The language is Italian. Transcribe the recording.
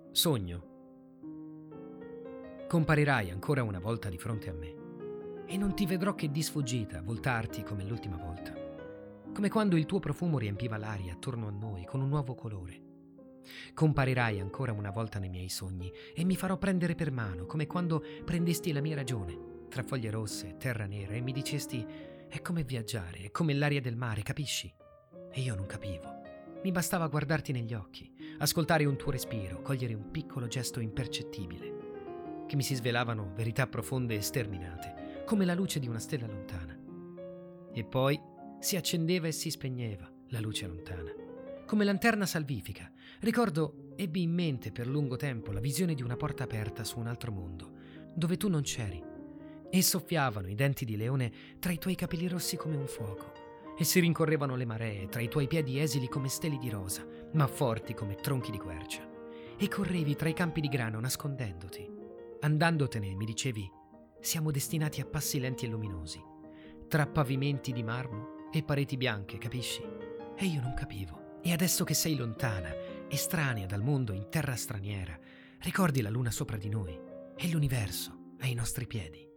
Sogno. Comparirai ancora una volta di fronte a me e non ti vedrò che di sfuggita voltarti come l'ultima volta, come quando il tuo profumo riempiva l'aria attorno a noi con un nuovo colore. Comparirai ancora una volta nei miei sogni e mi farò prendere per mano come quando prendesti la mia ragione tra foglie rosse e terra nera e mi dicesti: è come viaggiare, è come l'aria del mare, capisci? E io non capivo. Mi bastava guardarti negli occhi, ascoltare un tuo respiro, cogliere un piccolo gesto impercettibile, che mi si svelavano verità profonde e sterminate, come la luce di una stella lontana. E poi si accendeva e si spegneva la luce lontana, come lanterna salvifica. Ricordo, ebbi in mente per lungo tempo la visione di una porta aperta su un altro mondo, dove tu non c'eri, e soffiavano i denti di leone tra i tuoi capelli rossi come un fuoco, e si rincorrevano le maree tra i tuoi piedi esili come steli di rosa, ma forti come tronchi di quercia, e correvi tra i campi di grano nascondendoti. Andandotene mi dicevi: siamo destinati a passi lenti e luminosi, tra pavimenti di marmo e pareti bianche, capisci? E io non capivo. E adesso che sei lontana, estranea dal mondo in terra straniera, ricordi la luna sopra di noi e l'universo ai nostri piedi.